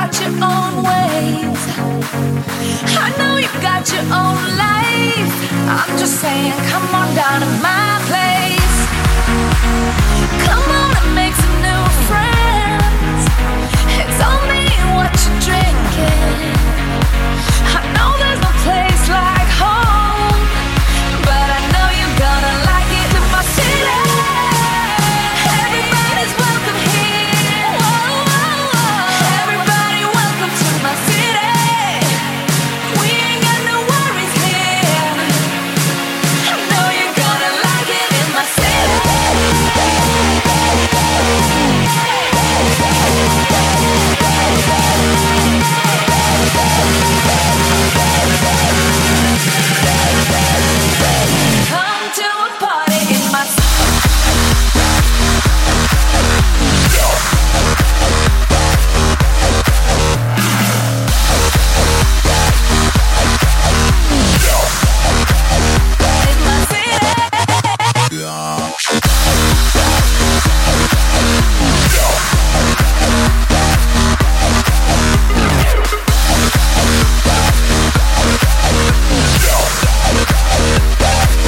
got your own ways. I know you got your own life. I'm just saying, come on down to my place. Come on and make some new friends. It's on me what you're drinking. I know there's no place like home, but I know you're gonna like it in my city. Everybody's welcome here. Whoa, whoa, whoa. Everybody welcome to my city. We ain't got no worries here. I know you're gonna like it in my city. Come to a party in my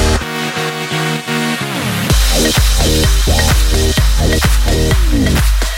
city.